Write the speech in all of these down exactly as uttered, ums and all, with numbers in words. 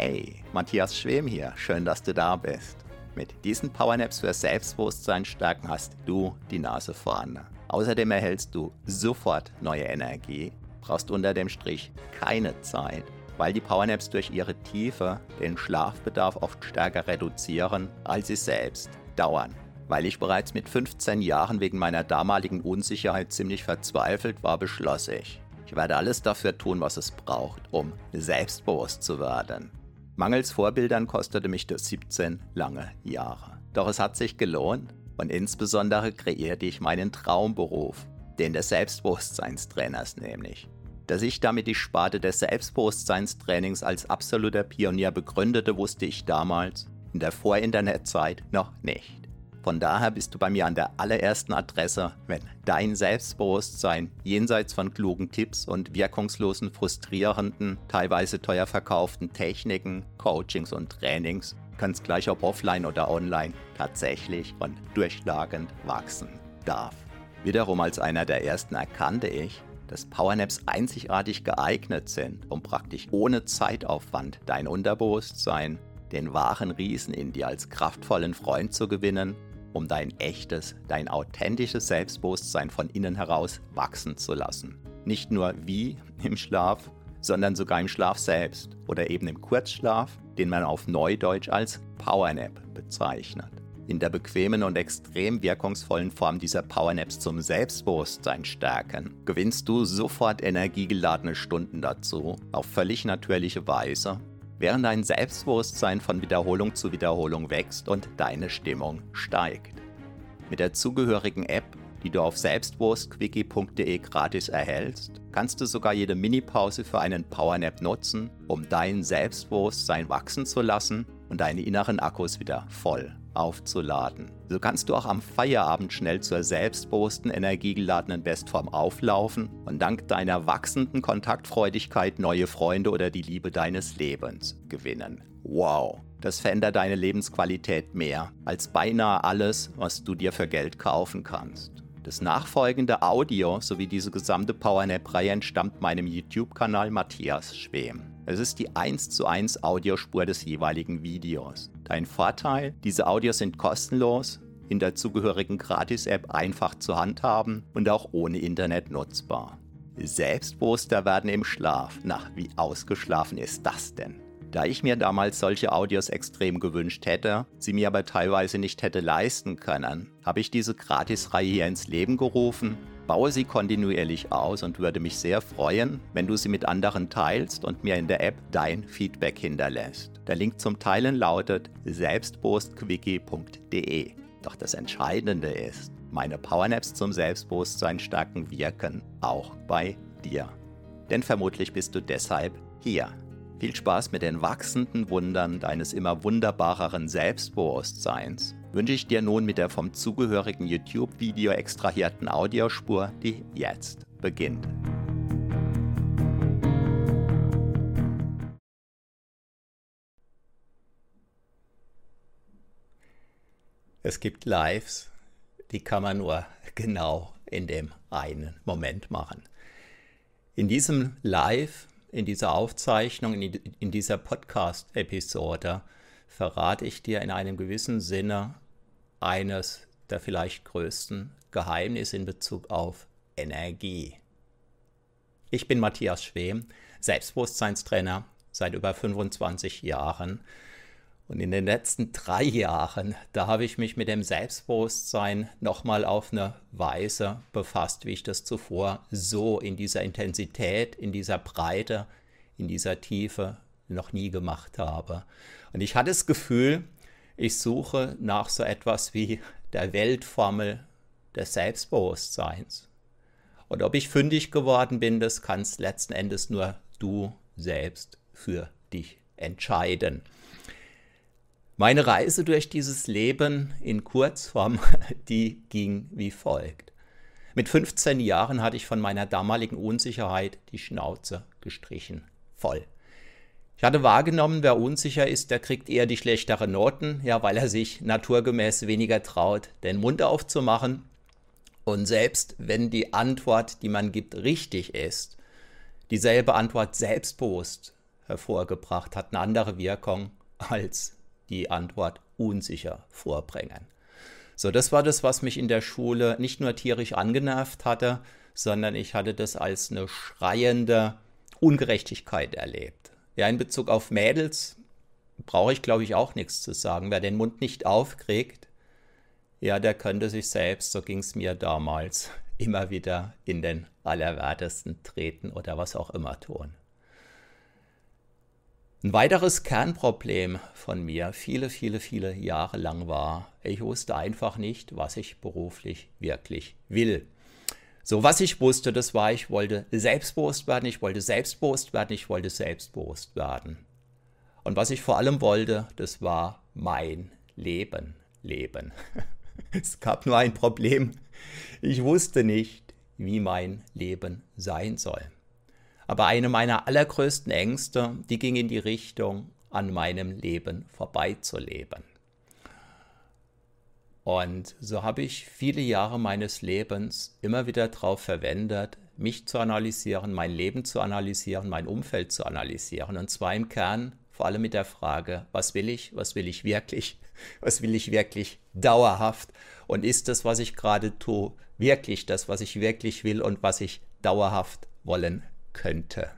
Hey, Matthias Schwem hier, schön, dass du da bist. Mit diesen Powernaps für Selbstbewusstsein stärken hast du die Nase vorne. Außerdem erhältst du sofort neue Energie, brauchst unter dem Strich keine Zeit, weil die Powernaps durch ihre Tiefe den Schlafbedarf oft stärker reduzieren, als sie selbst dauern. Weil ich bereits mit fünfzehn Jahren wegen meiner damaligen Unsicherheit ziemlich verzweifelt war, beschloss ich, ich werde alles dafür tun, was es braucht, um selbstbewusst zu werden. Mangels Vorbildern kostete mich das siebzehn lange Jahre. Doch es hat sich gelohnt und insbesondere kreierte ich meinen Traumberuf, den des Selbstbewusstseinstrainers nämlich. Dass ich damit die Sparte des Selbstbewusstseinstrainings als absoluter Pionier begründete, wusste ich damals in der Vor-Internet-Zeit noch nicht. Von daher bist du bei mir an der allerersten Adresse, wenn dein Selbstbewusstsein jenseits von klugen Tipps und wirkungslosen, frustrierenden, teilweise teuer verkauften Techniken, Coachings und Trainings, ganz gleich ob offline oder online, tatsächlich und durchschlagend wachsen darf. Wiederum als einer der ersten erkannte ich, dass Powernaps einzigartig geeignet sind, um praktisch ohne Zeitaufwand dein Unterbewusstsein, den wahren Riesen in dir als kraftvollen Freund zu gewinnen, um dein echtes, dein authentisches Selbstbewusstsein von innen heraus wachsen zu lassen. Nicht nur wie im Schlaf, sondern sogar im Schlaf selbst oder eben im Kurzschlaf, den man auf Neudeutsch als Powernap bezeichnet. In der bequemen und extrem wirkungsvollen Form dieser Powernaps zum Selbstbewusstsein stärken, gewinnst du sofort energiegeladene Stunden dazu, auf völlig natürliche Weise, während dein Selbstbewusstsein von Wiederholung zu Wiederholung wächst und deine Stimmung steigt. Mit der zugehörigen App, die du auf selbstbewusstquickie punkt de gratis erhältst, kannst du sogar jede Minipause für einen Powernap nutzen, um dein Selbstbewusstsein wachsen zu lassen und deine inneren Akkus wieder voll aufzuladen. So kannst du auch am Feierabend schnell zur selbstbewussten, energiegeladenen Bestform auflaufen und dank deiner wachsenden Kontaktfreudigkeit neue Freunde oder die Liebe deines Lebens gewinnen. Wow, das verändert deine Lebensqualität mehr als beinahe alles, was du dir für Geld kaufen kannst. Das nachfolgende Audio sowie diese gesamte Powernap-Reihe entstammt meinem YouTube-Kanal Matthias Schwem. Es ist die eins zu eins Audiospur des jeweiligen Videos. Dein Vorteil, diese Audios sind kostenlos, in der zugehörigen Gratis-App einfach zu handhaben und auch ohne Internet nutzbar. Selbstbewusster werden im Schlaf. Na, wie ausgeschlafen ist das denn? Da ich mir damals solche Audios extrem gewünscht hätte, sie mir aber teilweise nicht hätte leisten können, habe ich diese Gratisreihe hier ins Leben gerufen, baue sie kontinuierlich aus und würde mich sehr freuen, wenn du sie mit anderen teilst und mir in der App dein Feedback hinterlässt. Der Link zum Teilen lautet selbstbewusstquickie punkt de. Doch das Entscheidende ist, meine Powernaps zum Selbstbewusstsein stärken wirken auch bei dir. Denn vermutlich bist du deshalb hier. Viel Spaß mit den wachsenden Wundern deines immer wunderbareren Selbstbewusstseins wünsche ich dir nun mit der vom zugehörigen YouTube-Video extrahierten Audiospur, die jetzt beginnt. Es gibt Lives, die kann man nur genau in dem einen Moment machen. In diesem Live, in dieser Aufzeichnung, in dieser Podcast-Episode verrate ich dir in einem gewissen Sinne eines der vielleicht größten Geheimnisse in Bezug auf Energie. Ich bin Matthias Schwem, Selbstbewusstseinstrainer seit über fünfundzwanzig Jahren. Und in den letzten drei Jahren, da habe ich mich mit dem Selbstbewusstsein nochmal auf eine Weise befasst, wie ich das zuvor so in dieser Intensität, in dieser Breite, in dieser Tiefe noch nie gemacht habe. Und ich hatte das Gefühl, ich suche nach so etwas wie der Weltformel des Selbstbewusstseins. Und ob ich fündig geworden bin, das kannst letzten Endes nur du selbst für dich entscheiden. Meine Reise durch dieses Leben in Kurzform, die ging wie folgt. Mit fünfzehn Jahren hatte ich von meiner damaligen Unsicherheit die Schnauze gestrichen voll. Ich hatte wahrgenommen, wer unsicher ist, der kriegt eher die schlechtere Noten, ja, weil er sich naturgemäß weniger traut, den Mund aufzumachen. Und selbst wenn die Antwort, die man gibt, richtig ist, dieselbe Antwort selbstbewusst hervorgebracht, hat eine andere Wirkung als die Antwort unsicher vorbringen. So, das war das, was mich in der Schule nicht nur tierisch angenervt hatte, sondern ich hatte das als eine schreiende Ungerechtigkeit erlebt. Ja, in Bezug auf Mädels brauche ich, glaube ich, auch nichts zu sagen. Wer den Mund nicht aufkriegt, ja, der könnte sich selbst, so ging es mir damals, immer wieder in den Allerwertesten treten oder was auch immer tun. Ein weiteres Kernproblem von mir, viele, viele, viele Jahre lang war, ich wusste einfach nicht, was ich beruflich wirklich will. So, was ich wusste, das war, ich wollte selbstbewusst werden, ich wollte selbstbewusst werden, ich wollte selbstbewusst werden. Und was ich vor allem wollte, das war mein Leben leben. Es gab nur ein Problem. Ich wusste nicht, wie mein Leben sein soll. Aber eine meiner allergrößten Ängste, die ging in die Richtung, an meinem Leben vorbeizuleben. Und so habe ich viele Jahre meines Lebens immer wieder darauf verwendet, mich zu analysieren, mein Leben zu analysieren, mein Umfeld zu analysieren. Und zwar im Kern vor allem mit der Frage, was will ich, was will ich wirklich, was will ich wirklich dauerhaft? Und ist das, was ich gerade tue, wirklich das, was ich wirklich will und was ich dauerhaft wollen könnte?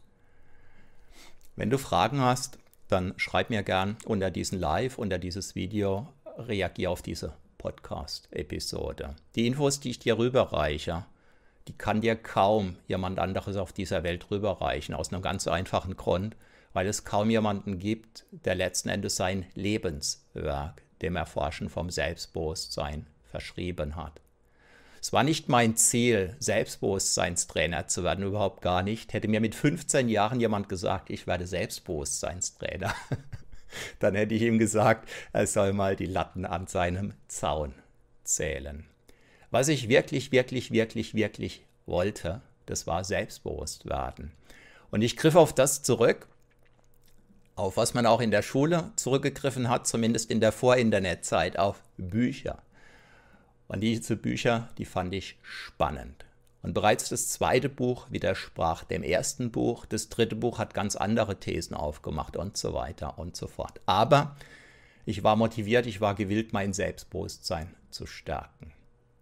Wenn du Fragen hast, dann schreib mir gern unter diesen Live, unter dieses Video, reagiere auf diese Podcast-Episode. Die Infos, die ich dir rüberreiche, die kann dir kaum jemand anderes auf dieser Welt rüberreichen, aus einem ganz einfachen Grund, weil es kaum jemanden gibt, der letzten Endes sein Lebenswerk dem Erforschen vom Selbstbewusstsein verschrieben hat. Es war nicht mein Ziel, Selbstbewusstseinstrainer zu werden, überhaupt gar nicht. Hätte mir mit fünfzehn Jahren jemand gesagt, ich werde Selbstbewusstseinstrainer, dann hätte ich ihm gesagt, er soll mal die Latten an seinem Zaun zählen. Was ich wirklich, wirklich, wirklich, wirklich wollte, das war selbstbewusst werden. Und ich griff auf das zurück, auf was man auch in der Schule zurückgegriffen hat, zumindest in der Vor-Internet-Zeit, auf Bücher. Und diese Bücher, die fand ich spannend. Und bereits das zweite Buch widersprach dem ersten Buch, das dritte Buch hat ganz andere Thesen aufgemacht und so weiter und so fort. Aber ich war motiviert, ich war gewillt, mein Selbstbewusstsein zu stärken.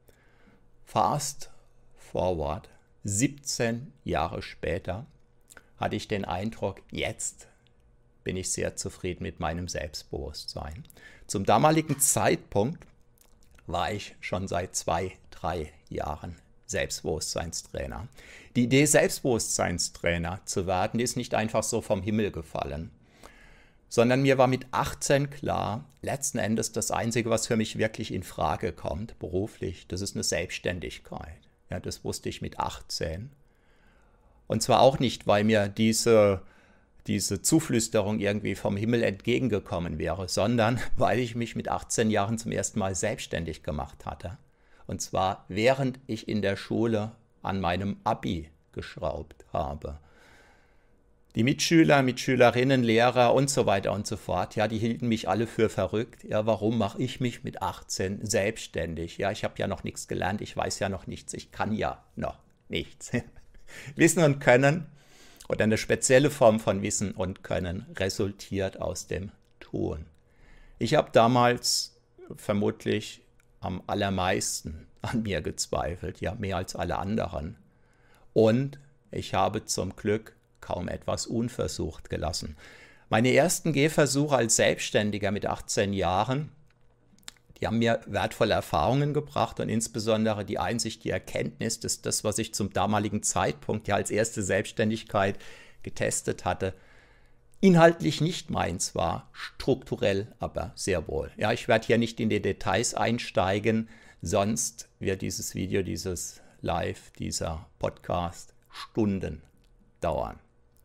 Fast forward, siebzehn Jahre später, hatte ich den Eindruck, jetzt bin ich sehr zufrieden mit meinem Selbstbewusstsein. Zum damaligen Zeitpunkt war ich schon seit zwei, drei Jahren Selbstbewusstseinstrainer. Die Idee, Selbstbewusstseinstrainer zu werden, die ist nicht einfach so vom Himmel gefallen, sondern mir war mit achtzehn klar, letzten Endes das Einzige, was für mich wirklich in Frage kommt, beruflich, das ist eine Selbstständigkeit. Ja, das wusste ich mit achtzehn. Und zwar auch nicht, weil mir diese diese Zuflüsterung irgendwie vom Himmel entgegengekommen wäre, sondern weil ich mich mit achtzehn Jahren zum ersten Mal selbstständig gemacht hatte. Und zwar während ich in der Schule an meinem Abi geschraubt habe. Die Mitschüler, Mitschülerinnen, Lehrer und so weiter und so fort, ja, die hielten mich alle für verrückt. Ja, warum mache ich mich mit achtzehn selbstständig? Ja, ich habe ja noch nichts gelernt, ich weiß ja noch nichts, ich kann ja noch nichts. Wissen und Können oder eine spezielle Form von Wissen und Können resultiert aus dem Tun. Ich habe damals vermutlich am allermeisten an mir gezweifelt, ja mehr als alle anderen. Und ich habe zum Glück kaum etwas unversucht gelassen. Meine ersten Gehversuche als Selbstständiger mit achtzehn Jahren, die haben mir wertvolle Erfahrungen gebracht und insbesondere die Einsicht, die Erkenntnis, dass das, was ich zum damaligen Zeitpunkt ja als erste Selbstständigkeit getestet hatte, inhaltlich nicht meins war, strukturell aber sehr wohl. Ja, ich werde hier nicht in die Details einsteigen, sonst wird dieses Video, dieses Live, dieser Podcast Stunden dauern.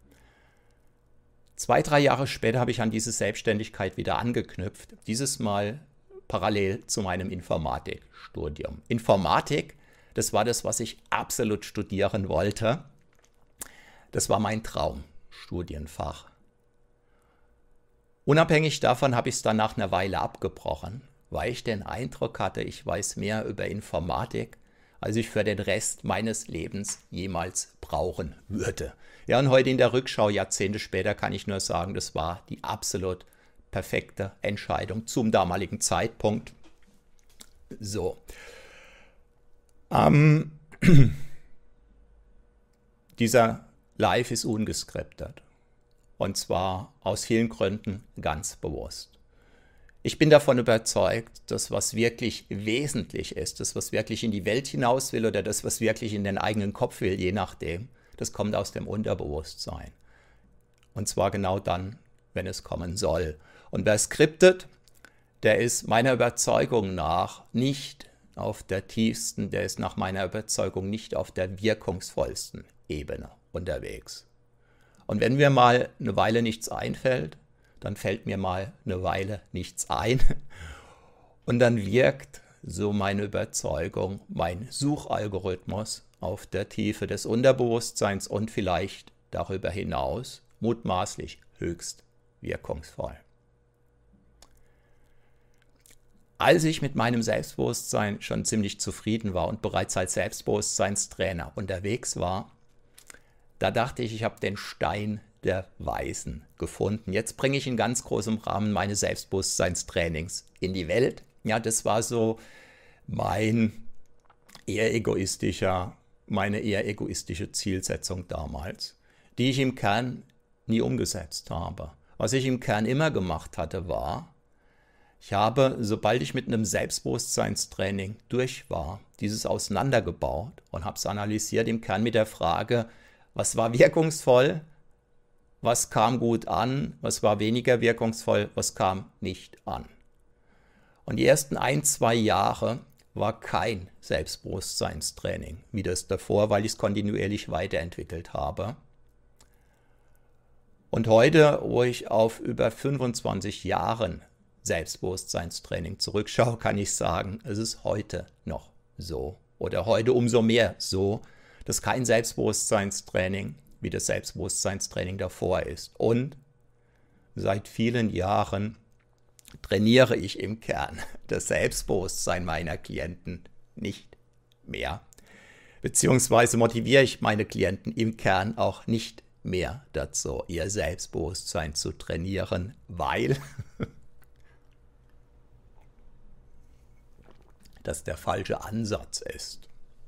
Zwei, drei Jahre später habe ich an diese Selbstständigkeit wieder angeknüpft, dieses Mal parallel zu meinem Informatikstudium. Informatik, das war das, was ich absolut studieren wollte. Das war mein Traumstudienfach. Unabhängig davon habe ich es dann nach einer Weile abgebrochen, weil ich den Eindruck hatte, ich weiß mehr über Informatik als ich für den Rest meines Lebens jemals brauchen würde. Ja, und heute in der Rückschau, Jahrzehnte später, kann ich nur sagen, das war die absolut perfekte Entscheidung zum damaligen Zeitpunkt. So. Ähm, dieser Live ist ungeskriptet. Und zwar aus vielen Gründen ganz bewusst. Ich bin davon überzeugt, dass was wirklich wesentlich ist, das was wirklich in die Welt hinaus will oder das was wirklich in den eigenen Kopf will, je nachdem, das kommt aus dem Unterbewusstsein. Und zwar genau dann, wenn es kommen soll. Und wer skriptet, der ist meiner Überzeugung nach nicht auf der tiefsten, der ist nach meiner Überzeugung nicht auf der wirkungsvollsten Ebene unterwegs. Und wenn mir mal eine Weile nichts einfällt, dann fällt mir mal eine Weile nichts ein und dann wirkt, so meine Überzeugung, mein Suchalgorithmus auf der Tiefe des Unterbewusstseins und vielleicht darüber hinaus mutmaßlich höchst wirkungsvoll. Als ich mit meinem Selbstbewusstsein schon ziemlich zufrieden war und bereits als Selbstbewusstseinstrainer unterwegs war, da dachte ich, ich habe den Stein der Weisen gefunden. Jetzt bringe ich in ganz großem Rahmen meine Selbstbewusstseinstrainings in die Welt. Ja, das war so mein eher egoistischer, meine eher egoistische Zielsetzung damals, die ich im Kern nie umgesetzt habe. Was ich im Kern immer gemacht hatte, war, ich habe, sobald ich mit einem Selbstbewusstseinstraining durch war, dieses auseinandergebaut und habe es analysiert im Kern mit der Frage, was war wirkungsvoll, was kam gut an, was war weniger wirkungsvoll, was kam nicht an. Und die ersten ein, zwei Jahre war kein Selbstbewusstseinstraining wie das davor, weil ich es kontinuierlich weiterentwickelt habe. Und heute, wo ich auf über fünfundzwanzig Jahren Selbstbewusstseinstraining zurückschaue, kann ich sagen, es ist heute noch so oder heute umso mehr so, dass kein Selbstbewusstseinstraining wie das Selbstbewusstseinstraining davor ist. Und seit vielen Jahren trainiere ich im Kern das Selbstbewusstsein meiner Klienten nicht mehr. Beziehungsweise motiviere ich meine Klienten im Kern auch nicht mehr dazu, ihr Selbstbewusstsein zu trainieren, weil das der falsche Ansatz ist.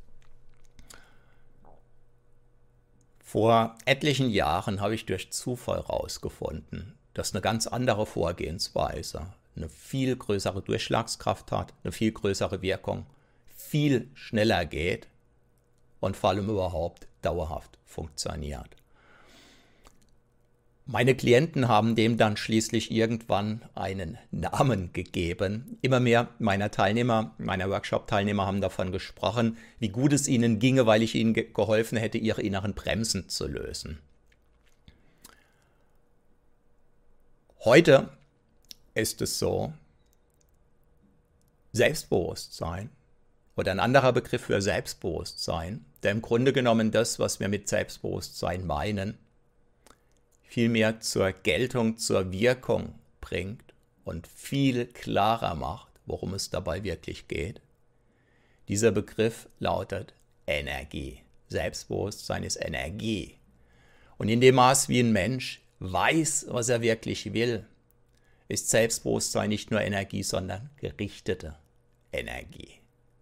Vor etlichen Jahren habe ich durch Zufall herausgefunden, dass eine ganz andere Vorgehensweise eine viel größere Durchschlagskraft hat, eine viel größere Wirkung, viel schneller geht und vor allem überhaupt dauerhaft funktioniert. Meine Klienten haben dem dann schließlich irgendwann einen Namen gegeben. Immer mehr meiner Teilnehmer, meiner Workshop-Teilnehmer haben davon gesprochen, wie gut es ihnen ginge, weil ich ihnen ge- geholfen hätte, ihre inneren Bremsen zu lösen. Heute ist es so, Selbstbewusstsein oder ein anderer Begriff für Selbstbewusstsein, der im Grunde genommen das, was wir mit Selbstbewusstsein meinen, viel mehr zur Geltung, zur Wirkung bringt und viel klarer macht, worum es dabei wirklich geht. Dieser Begriff lautet Energie. Selbstbewusstsein ist Energie. Und in dem Maß, wie ein Mensch weiß, was er wirklich will, ist Selbstbewusstsein nicht nur Energie, sondern gerichtete Energie.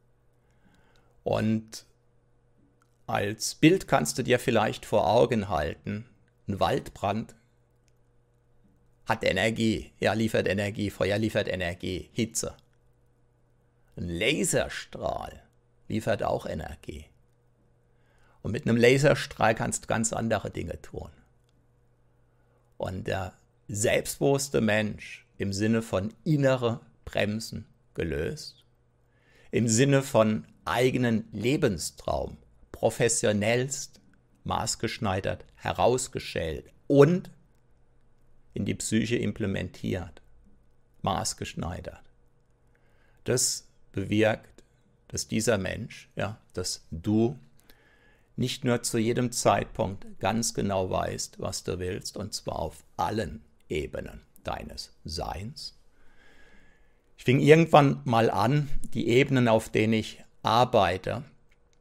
Und als Bild kannst du dir vielleicht vor Augen halten, ein Waldbrand hat Energie, ja, liefert Energie, Feuer liefert Energie, Hitze. Ein Laserstrahl liefert auch Energie. Und mit einem Laserstrahl kannst du ganz andere Dinge tun. Und der selbstbewusste Mensch im Sinne von innere Bremsen gelöst, im Sinne von eigenen Lebenstraum, professionellst, maßgeschneidert, herausgeschält und in die Psyche implementiert, maßgeschneidert. Das bewirkt, dass dieser Mensch, ja, dass du nicht nur zu jedem Zeitpunkt ganz genau weißt, was du willst, und zwar auf allen Ebenen deines Seins. Ich fing irgendwann mal an, die Ebenen, auf denen ich arbeite,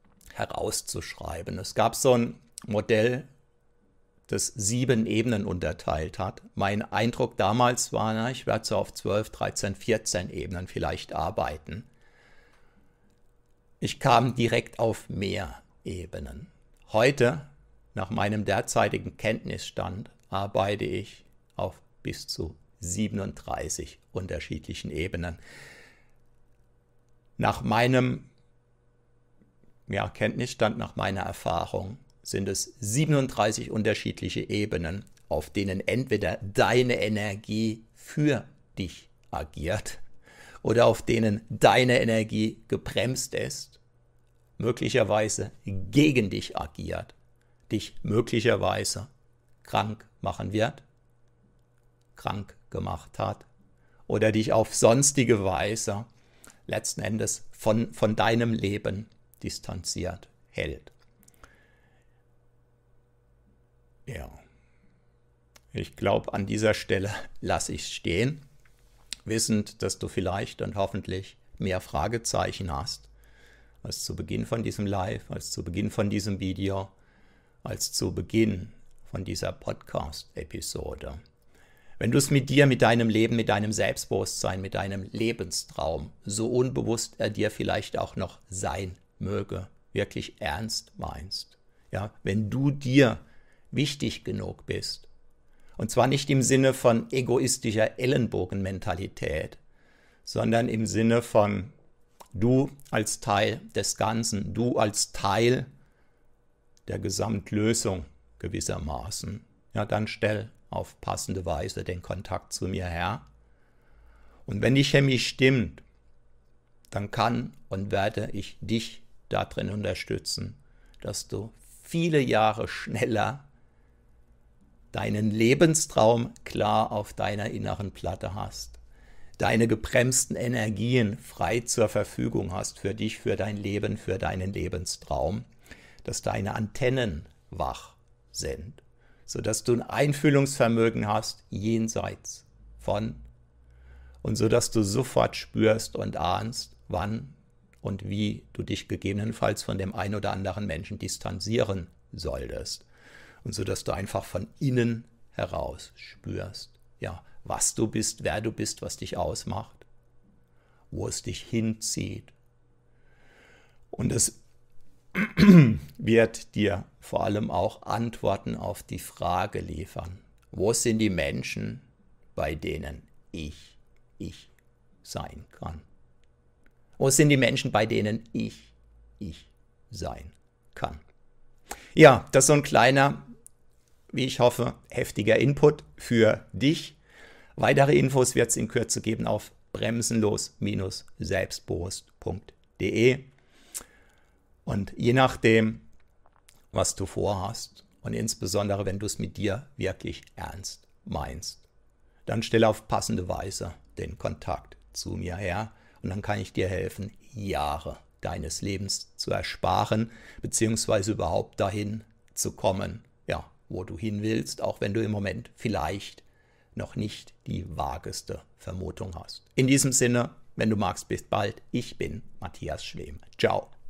herauszuschreiben. Es gab so ein Modell, das sieben Ebenen unterteilt hat. Mein Eindruck damals war, na, ich werde so auf zwölf, dreizehn, vierzehn Ebenen vielleicht arbeiten. Ich kam direkt auf mehr Ebenen. Heute, nach meinem derzeitigen Kenntnisstand, arbeite ich auf bis zu siebenunddreißig unterschiedlichen Ebenen. Nach meinem ja, Kenntnisstand, nach meiner Erfahrung, sind es siebenunddreißig unterschiedliche Ebenen, auf denen entweder deine Energie für dich agiert oder auf denen deine Energie gebremst ist, möglicherweise gegen dich agiert, dich möglicherweise krank machen wird, krank gemacht hat oder dich auf sonstige Weise letzten Endes von, von deinem Leben distanziert hält. Ja, ich glaube, an dieser Stelle lasse ich es stehen, wissend, dass du vielleicht und hoffentlich mehr Fragezeichen hast, als zu Beginn von diesem Live, als zu Beginn von diesem Video, als zu Beginn von dieser Podcast-Episode. Wenn du es mit dir, mit deinem Leben, mit deinem Selbstbewusstsein, mit deinem Lebenstraum, so unbewusst er dir vielleicht auch noch sein möge, wirklich ernst meinst, ja, wenn du dir wichtig genug bist, und zwar nicht im Sinne von egoistischer Ellenbogenmentalität, sondern im Sinne von du als Teil des Ganzen, du als Teil der Gesamtlösung gewissermaßen, ja, dann stell auf passende Weise den Kontakt zu mir her. Und wenn die Chemie stimmt, dann kann und werde ich dich darin unterstützen, dass du viele Jahre schneller deinen Lebenstraum klar auf deiner inneren Platte hast, deine gebremsten Energien frei zur Verfügung hast für dich, für dein Leben, für deinen Lebenstraum, dass deine Antennen wach sind, sodass du ein Einfühlungsvermögen hast jenseits von und sodass du sofort spürst und ahnst, wann und wie du dich gegebenenfalls von dem ein oder anderen Menschen distanzieren solltest. Und so, dass du einfach von innen heraus spürst, ja, was du bist, wer du bist, was dich ausmacht, wo es dich hinzieht. Und es wird dir vor allem auch Antworten auf die Frage liefern, wo sind die Menschen, bei denen ich, ich sein kann? Wo sind die Menschen, bei denen ich, ich sein kann? Ja, das ist so ein kleiner, wie ich hoffe, heftiger Input für dich. Weitere Infos wird es in Kürze geben auf bremsenlos selbstbewusst punkt de. Und je nachdem, was du vorhast und insbesondere, wenn du es mit dir wirklich ernst meinst, dann stelle auf passende Weise den Kontakt zu mir her und dann kann ich dir helfen, Jahre deines Lebens zu ersparen, beziehungsweise überhaupt dahin zu kommen, ja, wo du hin willst, auch wenn du im Moment vielleicht noch nicht die vageste Vermutung hast. In diesem Sinne, wenn du magst, bis bald. Ich bin Matthias Schwem. Ciao.